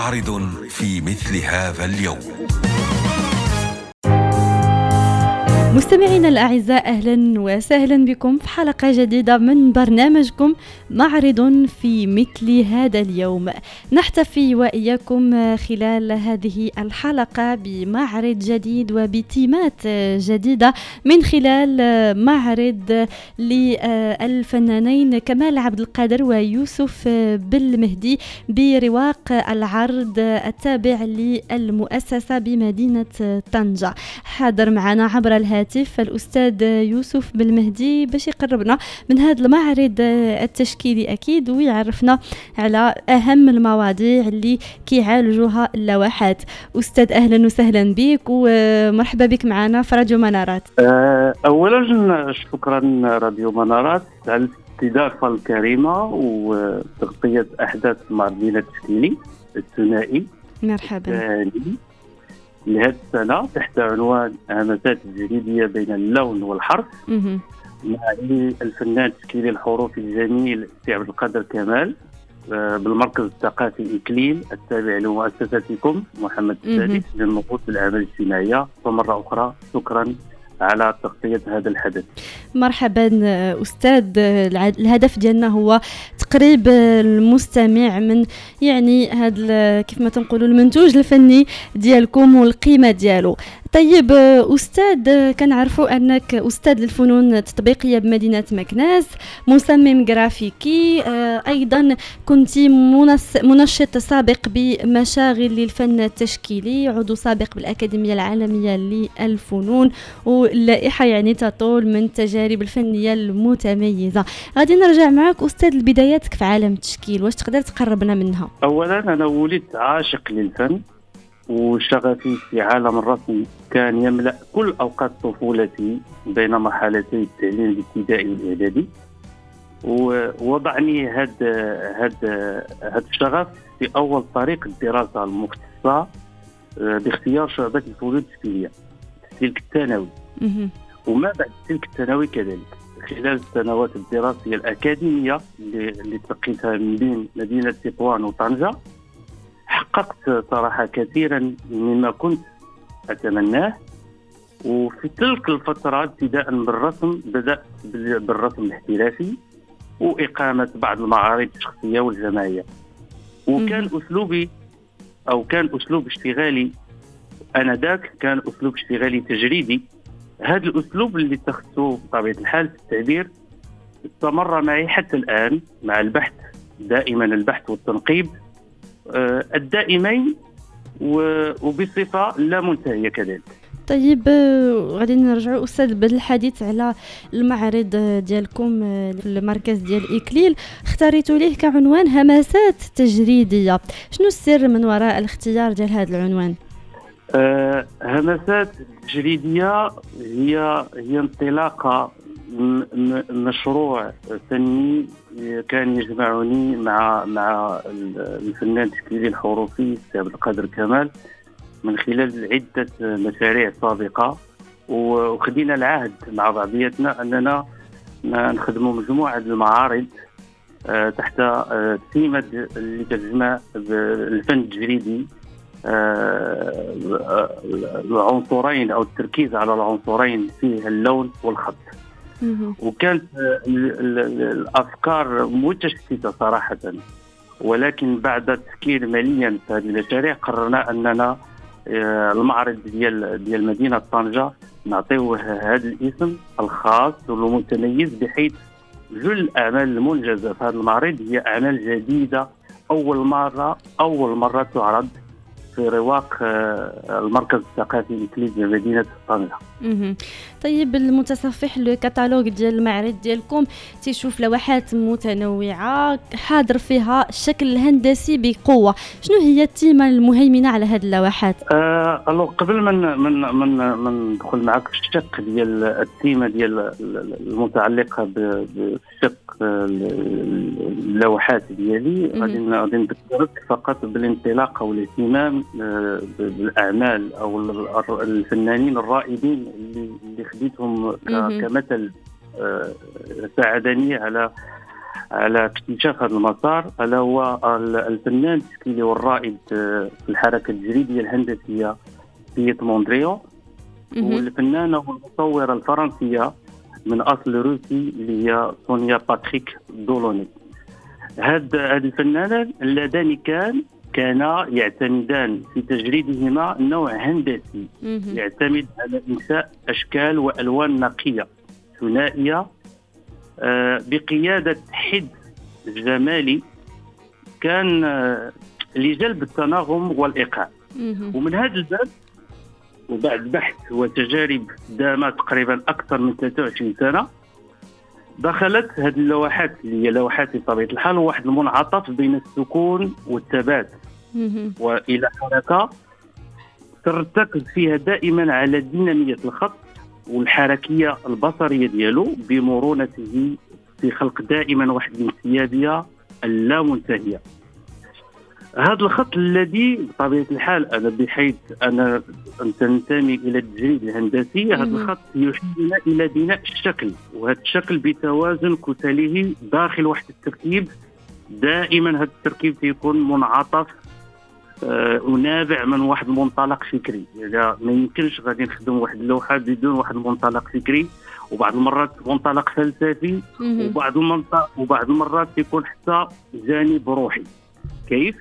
معرض في مثل هذا اليوم. مستمعينا الأعزاء، أهلا وسهلا بكم في حلقة جديدة من برنامجكم معرض في مثل هذا اليوم. نحتفي وإياكم خلال هذه الحلقة بمعرض جديد وبتيمات جديدة من خلال معرض للفنانين كمال عبد القادر ويوسف بالمهدي برواق العرض التابع للمؤسسة بمدينة طنجة. حاضر معنا عبر الهاتف الأستاذ يوسف بالمهدي باش يقربنا من هذا المعرض التشكيلي أكيد، ويعرفنا على أهم المواضيع اللي كيعالجوها اللوحات. أستاذ أهلا وسهلا بك ومرحبا بك معنا في راديو منارات. أولا شكرا راديو منارات على الاستضافة الكريمة وتغطية أحداث المعرض التشكيلي الثنائي. مرحبا. لهذه السنة تحت عنوان همسات الجريدية بين اللون والحرف مع الفنان التشكيلي الحروفي الجميل سي عبد القادر كمال بالمركز الثقافي إكليل التابع لمؤسستكم محمد السادس للنهوض بالأعمال الاجتماعية. ومرة أخرى شكرا على تغطية هذا الحدث. مرحبا أستاذ. الهدف ديالنا هو تقريب المستمع من يعني هذا كيف ما تنقولوا المنتوج الفني ديالكم والقيمة ديالو. طيب أستاذ، كنعرفوا أنك أستاذ للفنون التطبيقية بمدينة مكناس، مصمم جرافيكي، أيضا كنت منشط سابق بمشاغل للفن التشكيلي، عضو سابق بالأكاديمية العالمية للفنون، واللائحة يعني تطول من التجارب الفنية المتميزة. غادي نرجع معك أستاذ لبداياتك في عالم التشكيل، واش تقدر تقربنا منها؟ أولا أنا ولدت عاشق للفن، وشغفي في عالم الرسم كان يملأ كل أوقات طفولتي بين مرحلتي التعليم الابتدائي والإعدادي. ووضعني هذا الشغف في أول طريق الدراسة المختصة باختيار شعبة الفنون التشكيلية السلك الثانوي، وما بعد السلك الثانوي كذلك. خلال السنوات الدراسية الأكاديمية اللي تلقيتها من بين مدينة تطوان وطنجة، حققت صراحة كثيرا مما كنت أتمناه. وفي تلك الفترة ابتداء بالرسم بدأت بالرسم الاحترافي وإقامة بعض المعارض الشخصية والجماعية. وكان أسلوبي أو كان أسلوب اشتغالي آنذاك كان أسلوب اشتغالي تجريدي. هذا الأسلوب اللي اتخذته بطبيعة الحال في التعبير استمر معي حتى الآن مع البحث، دائما البحث والتنقيب الدائمين وبصفة لا منتهية كذلك. طيب غادي نرجعوا أستاذ بالحديث على المعرض ديالكم في المركز ديال إكليل، اختاريتوا ليه كعنوان همسات تجريدية. شنو السر من وراء الاختيار ديال هذا العنوان؟ همسات تجريدية هي انطلاقة مشروع فني كان يجمعني مع الفنان التشكيلي الحروفي سي عبد القادر كمال من خلال عدة مشاريع سابقة، وخدينا العهد مع بعضياتنا أننا نخدموا مجموعة المعارض تحت تيمة اللي تجمع الفن التجريدي، العنصرين أو التركيز على العنصرين فيه اللون والخط. وكانت الأفكار متشتتة صراحة، ولكن بعد التفكير ماليا في هذه المشاريع قررنا أننا المعرض ديال مدينة طنجة نعطيه هذا الاسم الخاص والمتميز، بحيث جل الأعمال المنجزة في هذا المعرض هي أعمال جديدة أول مرة تعرض في رواق المركز الثقافي إكليل بمدينة طنجة. طيب المتصفح الكتالوج ديال المعرض ديالكم تيشوف لوحات متنوعة حاضر فيها الشكل الهندسي بقوة. شنو هي التيمة المهيمنة على هذه اللوحات؟ قبل من ندخل معك في الشق ديال التيمة ديال المتعلقة بالشق اللوحات ديالي، غادي نذكرك فقط بالانطلاق او الاهتمام بالاعمال او الفنانين الرائدين اللي خديتهم كمثل ساعدني على اكتشاف هذا المسار، ألا هو الفنان التشكيلي والرائد في الحركة التجريدية الهندسية بييت موندريو، والفنانة والمصورة الفرنسية من أصل روسي اللي هي سونيا باتريك دولوني. هاد الفنانان اللذان كانا يعتمدان في تجريدهما نوع هندسي يعتمد على إنشاء أشكال وألوان نقية ثنائية بقيادة حد جمالي كان لجلب التناغم والإيقاع. ومن هذا الباب وبعد بحث وتجارب دامت تقريبا أكثر من 23 سنة دخلت هذه اللوحات اللي هي لوحات بطبيعة الحال واحد المنعطف بين السكون والثبات وإلى حركة ترتكز فيها دائما على دينامية الخط والحركية البصرية ديالو بمرونته في خلق دائما واحد الانسيابية اللامنتهية. هذا الخط الذي بطبيعة الحال أنا بحيث أنا تنتمي إلى التجريد الهندسي، هذا الخط يحيلنا إلى بناء الشكل، وهذا الشكل بتوازن كتله داخل واحد التركيب. دائما هذا التركيب يكون منعطف ونابع من واحد المنطلق فكري. يعني ما يمكنش غادي نخدم واحد اللوحة بدون واحد المنطلق فكري، وبعض المرات منطلق فلسفي، وبعض المرات يكون حتى جانب روحي. كيف؟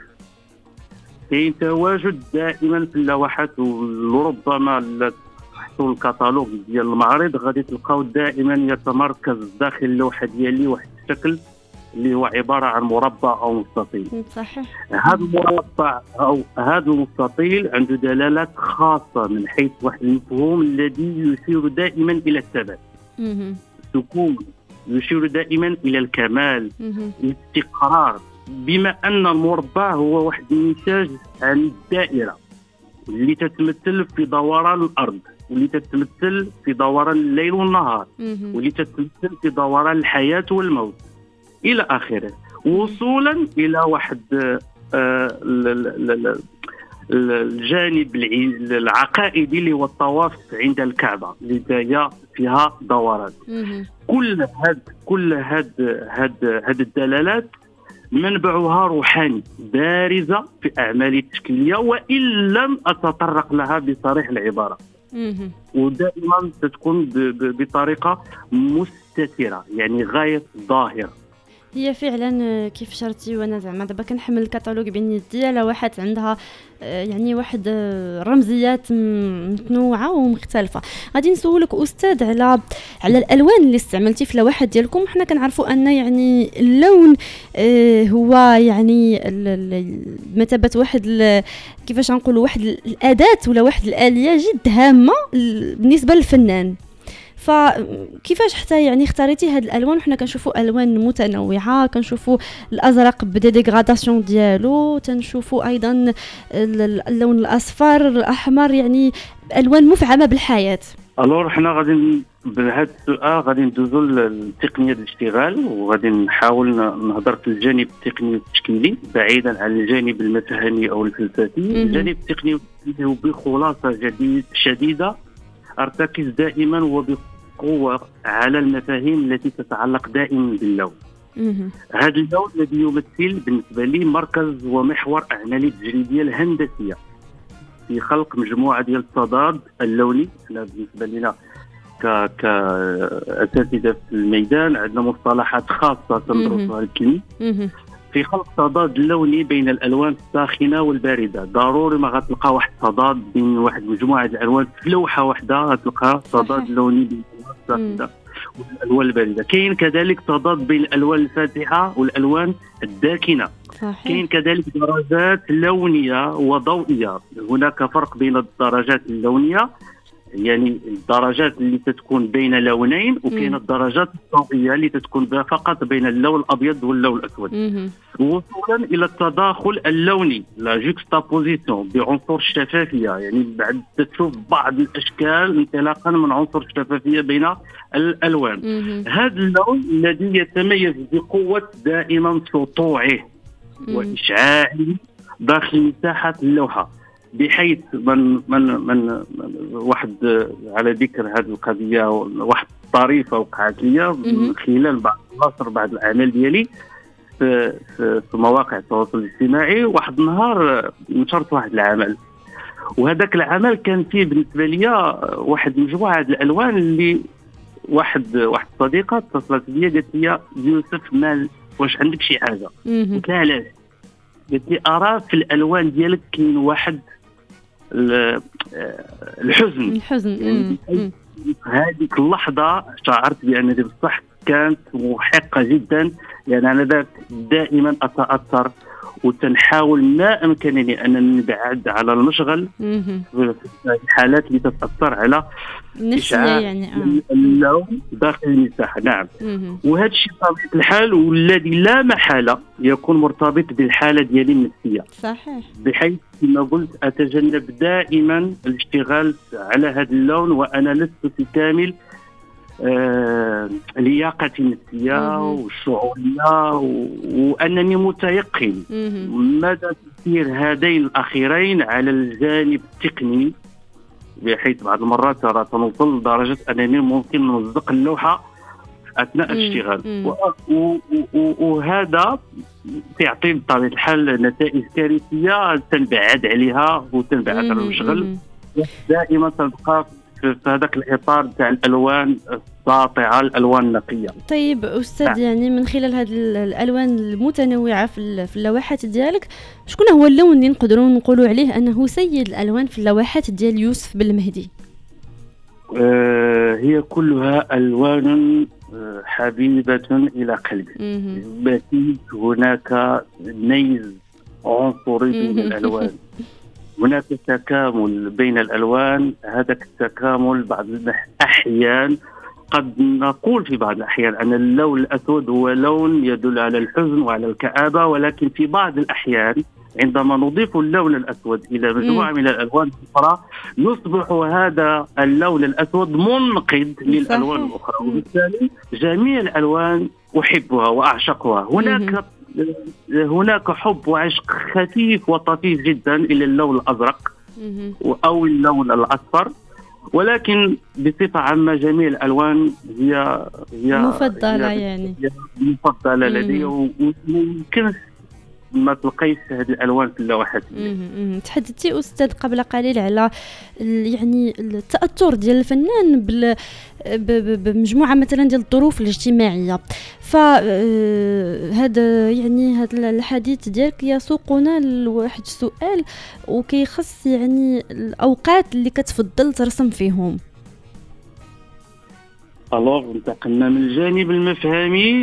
كاين تواجد دائما في اللوحات، وربما تحصل الكتالوج ديال المعرض غادي تلقاو دائما يتمركز داخل اللوحة ديالي واحد الشكل اللي هو عبارة عن مربع أو مستطيل. صحيح. هذا المربع أو هذا المستطيل عنده دلالات خاصة من حيث واحد المفهوم الذي يشير دائما إلى الثبات. السكون يشير دائما إلى الكمال، الاستقرار، بما أن المربع هو واحد النتاج عن الدائرة اللي تتمثل في دوران الأرض، واللي تتمثل في دوران الليل والنهار، واللي تتمثل في دوران الحياة والموت إلى آخره، وصولا إلى واحد الجانب العقائدي اللي هو الطواف عند الكعبة اللي هي فيها دوران. كل هاد الدلالات منبعها روحاني بارزة في أعمالي التشكيلية، وإن لم أتطرق لها بصريح العبارة، ودائما تكون بطريقة مستترة، يعني غاية ظاهرة. هي فعلا كيف شرتي، وانا زعما دابا كنحمل الكتالوج بين يدي لوحات عندها يعني واحد رمزيات متنوعه ومختلفه. غادي نسولك استاذ على الالوان اللي استعملتي في اللوحات ديالكم. حنا كنعرفوا ان يعني اللون هو يعني بمثابه واحد كيفاش نقولوا واحد الاداه ولا واحد الاليه جد هامه بالنسبه للفنان. فكيفاش حتى يعني اختاريتي هاد الالوان؟ وحنا كنشوفوا الوان متنوعه، كنشوفوا الازرق بدا ديغراداسيون ديالو، تنشوفوا ايضا اللون الاصفر الاحمر، يعني الوان مفعمه بالحياه. الور حنا غادي بهذا السؤال غادي ندوزو للتقنيه الاشتغال، وغادي نحاول نهضر في الجانب التقني والتشكيلي بعيدا عن الجانب المفهمي او الفلسفي. الجانب التقني والتشكيلي وبخلاصه شديده أرتكز دائما وبقوة على المفاهيم التي تتعلق دائما باللون. هذا اللون الذي يمثل بالنسبة لي مركز ومحور أعمالي التجريدية الهندسية في خلق مجموعة ديال التضاد اللوني. بالنسبة لنا كأساتذة في الميدان عندنا مصطلحات خاصة تندرسها الكلمة في خلق تضاد لوني بين الالوان الساخنه والبارده. ضروري ما غتلقى واحد التضاد بين واحد مجموعه الالوان في لوحه واحده، غتلقى تضاد لوني بين الالوان الساخنه والالوان البارده. كاين كذلك تضاد بين الالوان الفاتحه والالوان الداكنه. كاين كذلك درجات لونيه وضوئيه. هناك فرق بين الدرجات اللونيه، يعني الدرجات اللي تتكون بين لونين، وكاين الدرجات الضوئيه اللي تتكون فقط بين اللون الابيض واللون الاسود. وصولا الى التداخل اللوني، لا جوكستابوزيسيون بعنصر الشفافيه، يعني بعد تشوف بعض الاشكال انطلاقا من عنصر الشفافيه بين الالوان. هذا اللون الذي يتميز بقوه دائما سطوعه واشعاعه داخل مساحه اللوحه، بحيث من واحد على ذكر هذه القضيه واحد طريفه وقعت لي من خلال بعض النشر بعض الاعمال ديالي في مواقع التواصل الاجتماعي. واحد النهار نشرت واحد العمل، وهذاك العمل كان فيه بالنسبه لي واحد مجموعه الالوان اللي واحد صديقه اتصلت بي قالت لي يوسف واش عندك شي حاجه؟ قلت لها علاش؟ قالت لي ارى في الالوان ديالك كاين واحد الحزن. يعني هذيك اللحظه شعرت بان دي بصح كانت محقه جدا، يعني انا ذاك دائما اتاثر وتنحاول ما امكنني ان نبعد على المشغل في الحالات اللي تتاثر على النفسيه يعني اللون داخل المساحه. نعم. وهذا الشيء بطبيعه الحال والذي لا محاله يكون مرتبط بالحاله ديالي النفسيه. صحيح. بحيث كما قلت اتجنب دائما الاشتغال على هذا اللون وانا لست في كامل لياقتي النفسيه والشعوريه، وانني متيقن مدى تاثير هذين الاخيرين على الجانب التقني، بحيث بعض المرات ترى تنوصل لدرجه انني ممكن نلصق اللوحه اثناء الاشتغال، وهذا يعطي بطبيعه الحال نتائج كارثيه تنبعد عليها وتنبعد على المشغل. دائما تبقى في هذاك الاطار تاع الالوان الساطعه، الالوان النقيه. طيب استاذ، يعني من خلال هذه الالوان المتنوعه في اللوحات ديالك، شكون هو اللون اللي نقدروا نقولوا عليه انه سيد الالوان في اللوحات ديال يوسف بلمهدي؟ هي كلها الوان حبيبه الى قلبي. باتيت هناك ميز عنصري بين الالوان، هناك تكامل بين الألوان. هذاك التكامل بعض الأحيان قد نقول في بعض الأحيان أن اللون الأسود هو لون يدل على الحزن وعلى الكآبة، ولكن في بعض الأحيان عندما نضيف اللون الأسود إلى مجموعة من الألوان الأخرى يصبح هذا اللون الأسود منقذ للألوان الأخرى، وبالتالي جميع الألوان أحبها وأعشقها. هناك حب وعشق خفيف وطفيف جدا إلى اللون الأزرق أو اللون الأصفر، ولكن بصفة عامة جميع الألوان هي مفضلة، يعني مفضلة لدي، وممكن ما تلقيش هذه الالوان في اللوحات. تحدثتي استاذ قبل قليل على يعني التاثر ديال الفنان بمجموعه مثلا ديال الظروف الاجتماعيه، فهذا يعني هذا الحديث ديالك يسوقنا لواحد السؤال وكيخص يعني الاوقات اللي كتفضل ترسم فيهم. الوغ انتقلنا من الجانب المفهمي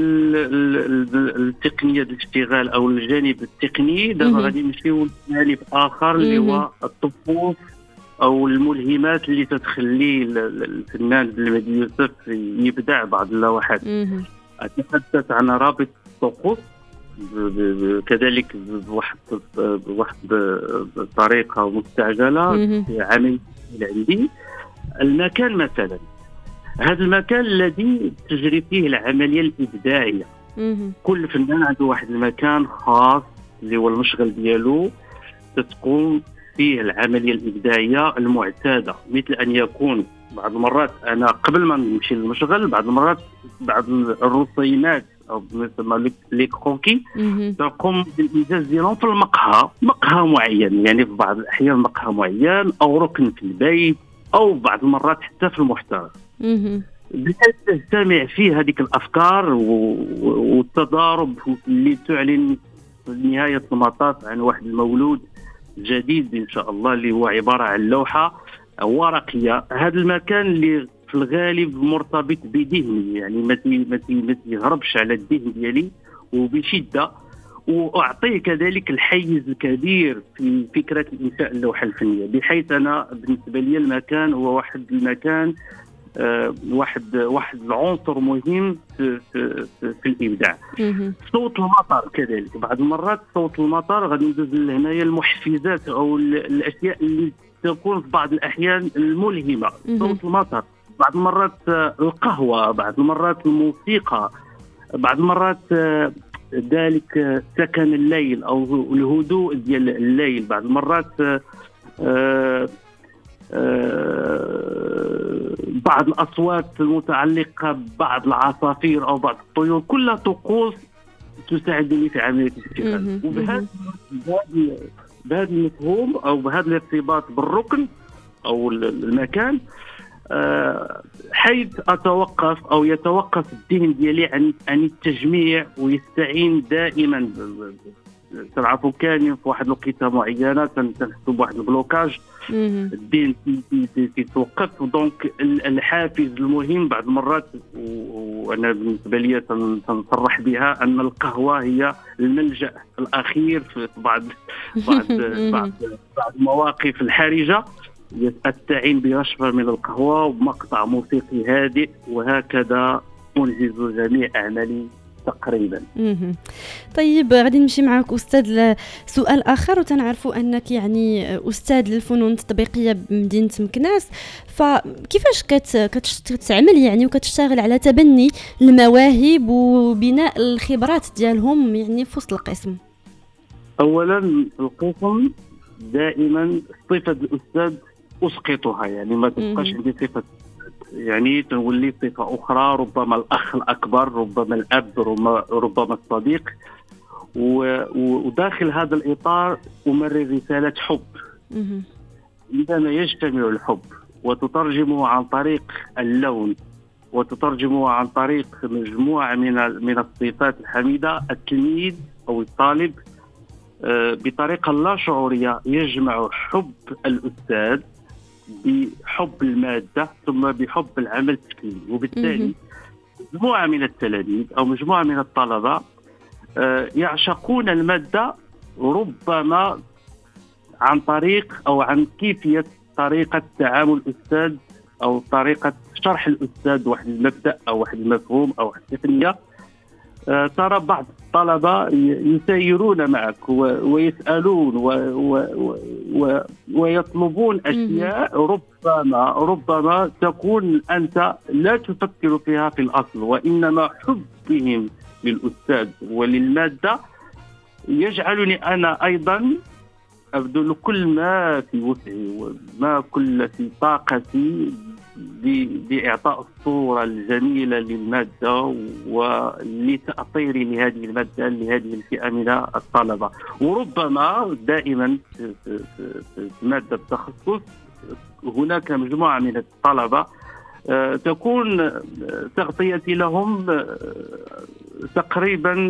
التقنية الاشتغال او الجانب التقني. دابا غادي نمشيو لجانب اخر اللي هو الطقوس او الملهمات اللي تتخلي الفنان بلمهدي يوسف يبدع بعض اللوحات. اتحدث عن رابط الطقوس كذلك بواحد الطريقه مستعجله في عمل عندي. المكان مثلا، هذا المكان الذي تجري فيه العملية الإبداعية. كل فنان عنده واحد المكان خاص اللي هو المشغل ديالو تتقوم فيه العملية الإبداعية المعتادة، مثل أن يكون بعض المرات أنا قبل ما نمشي للمشغل بعض المرات بعض الرسيمات أو مثل لي كروكي تقوم بالإنجاز ديالهم في مقهى معين، يعني في بعض الأحيان مقهى معين أو ركن في البيت أو بعض المرات حتى في المحترف، بحيث تجتمع فيه هذيك الأفكار والتضارب اللي تعلن نهاية المطاف عن واحد المولود جديد إن شاء الله اللي هو عبارة عن لوحة ورقية. هذا المكان اللي في الغالب مرتبط بذهني، يعني ما يهربش على الذهن ديالي وبشدة، وأعطيه كذلك الحيز الكبير في فكرة إنشاء اللوحة الفنية، بحيث أنا بالنسبة لي المكان هو واحد المكان واحد العنصر مهم في الإبداع. صوت المطر كذلك، بعض المرات صوت المطر غادي ندوز لهنايا المحفزات أو الأشياء اللي تكون في بعض الأحيان الملهمة. صوت المطر، بعض المرات القهوة، بعض المرات الموسيقى، بعض المرات ذلك سكن الليل أو الهدوء ديال الليل، بعض المرات بعض الأصوات المتعلقة ببعض العصافير أو بعض الطيور، كلها طقوس تساعدني في عملية الاستيقاظ. بهذا المفهوم أو بهذا الارتباط بالركن أو المكان، حيث أتوقف أو يتوقف الذهن ديالي عن التجميع، ويستعين دائما. تعرفوا كان في واحد الوقيته معينه تنحسوا بواحد البلوكاج، الذهن يتوقف. دونك الحافز المهم بعض المرات، وانا بالنسبه لي تنصرح بها، ان القهوه هي الملجا الاخير في بعض المواقف الحرجه. استعين برشفه من القهوه ومقطع موسيقي هادئ، وهكذا انجز جميع اعمالي تقريبا. طيب غادي نمشي معك أستاذ لسؤال آخر، وتنعرفوا أنك يعني أستاذ للفنون التطبيقية بمدينة مكناس، فكيفاش كتعمل يعني وكتشتغل على تبني المواهب وبناء الخبرات ديالهم يعني في وسط القسم؟ أولا القسم دائما صفة الأستاذ أسقطها، يعني ما تبقاش عندي صفة، يعني تولي صفة أخرى، ربما الأخ الأكبر، ربما الأب، ربما الصديق. وداخل هذا الإطار أمرر رسالة حب. عندما يجتمع الحب وتترجمه عن طريق اللون، وتترجمه عن طريق مجموعة من الصفات الحميدة، التلميذ أو الطالب بطريقة لا شعورية يجمع حب الأستاذ بحب المادة ثم بحب العمل التكليفي. وبالتالي مجموعة من التلاميذ أو مجموعة من الطلبة يعشقون المادة، ربما عن طريق أو عن كيفية طريقة تعامل الأستاذ أو طريقة شرح الأستاذ واحد المبدأ أو واحد المفهوم أو واحد التقنية. ترى بعض الطلبة يسيرون معك ويسألون ويطلبون أشياء ربما تكون أنت لا تفكر فيها في الأصل، وإنما حبهم للأستاذ وللمادة يجعلني أنا أيضا أبذل كل ما في وسعي وما كل في طاقتي بإعطاء الصورة الجميلة للمادة ولتأطير لهذه المادة لهذه الفئة من الطلبة. وربما دائما في مادة التخصص هناك مجموعة من الطلبة تكون تغطيتي لهم تقريبا،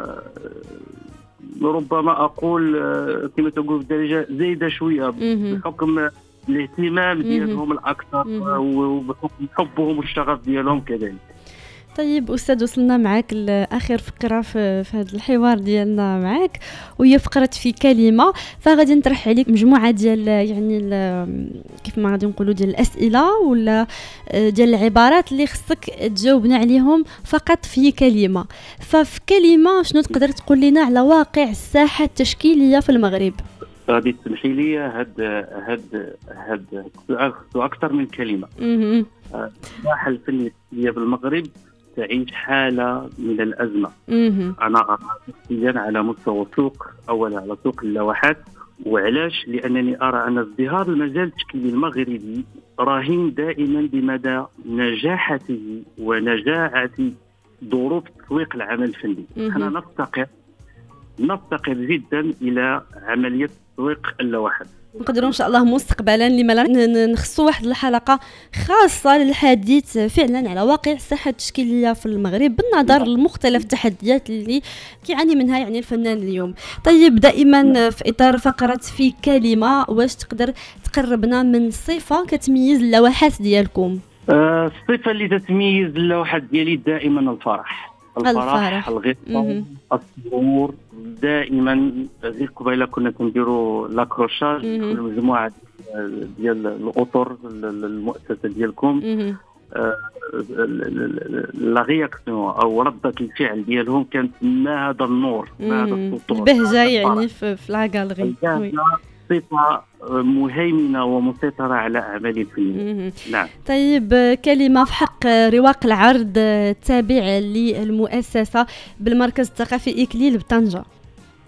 ربما أقول كما تقول بدرجة زايدة شوية، بحكم الاهتمام ديالهم الأكثر وبحكم حبهم والشغف ديالهم كذلك. طيب أستاذ، وصلنا معك لآخر فقرة في هذا الحوار ديالنا معك، وهي فقرة في كلمة. فغادي نطرح عليك مجموعة ديال يعني كيف ما غادي نقولوا ديال الأسئلة ولا ديال العبارات اللي خصك تجاوبنا عليهم فقط في كلمة. ففي كلمة شنو تقدر تقول لنا على واقع الساحة التشكيلية في المغرب؟ غادي تسمحي لي هاد السؤال أكثر من كلمة. الساحة الفنية بالمغرب تعيش حالة من الأزمة. أنا أرى شخصيا على مستوى السوق، أولا على سوق اللوحات. وعلاش؟ لأنني أرى أن ازدهار المجال التشكيلي المغربي راهن دائما بمدى نجاحته ونجاعة ظروف تسويق العمل الفني. أنا نفتقر جدا إلى عملية تسويق اللوحات. نقدروا ان شاء الله مستقبلا لما لا نخصوا واحد الحلقه خاصه للحديث فعلا على واقع الساحه التشكيليه في المغرب بالنظر لمختلف التحديات اللي كيعاني منها يعني الفنان اليوم. طيب دائما في اطار فقره في كلمه، واش تقدر تقربنا من صفه كتميز اللوحات ديالكم؟ الصفه اللي تتميز اللوحات ديالي دائما الفرح، الغبطه، السرور. دائما غير قبيله كنا كنديروا لاكروشاج في المجموعه ديال الاطر المؤسسه ديالكم. لا رياكسيون او رده الفعل ديالهم كانت ما هذا النور، ما هذا السطور، البهجه يعني في لاكالري. صفة مهيمنة ومسيطرة على أعمال الفنية. نعم. طيب كلمة في حق رواق العرض التابع للمؤسسة بالمركز الثقافي إكليل بطنجة.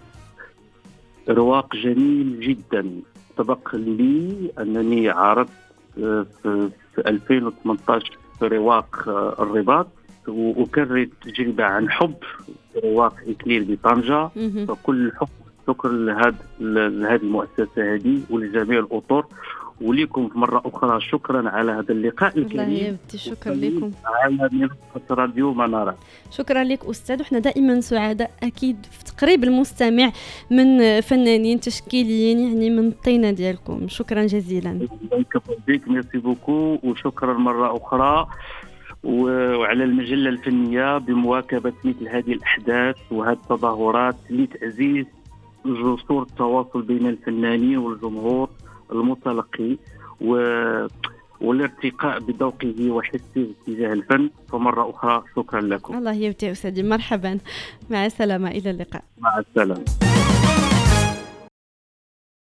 رواق جميل جدا. سبق لي أنني عرضت في 2018 في رواق الرباط، وكررت تجربة عن حب في رواق إكليل بطنجة. فكل الحب شكر لهذه المؤسسة هذه ولجميع الأطر، وليكم مرة أخرى شكرا على هذا اللقاء الكريم. الله يبدي، شكرا لكم على منصة راديو منارة. شكرا لك أستاذ، وإحنا دائما سعداء أكيد في تقريب المستمع من فنانين تشكيليين يعني من الطينة ديالكم. شكرا جزيلا. ميرسي بوكو، وشكرا مرة أخرى وعلى المجلة الفنية بمواكبة مثل هذه الأحداث وهذه التظاهرات لتعزيز جسور التواصل بين الفنانين والجمهور المتلقي والارتقاء بذوقه وحسه تجاه الفن. فمرة أخرى شكرا لكم. الله يبارك أستاذي، مرحبا، مع السلامة، إلى اللقاء. مع السلامة.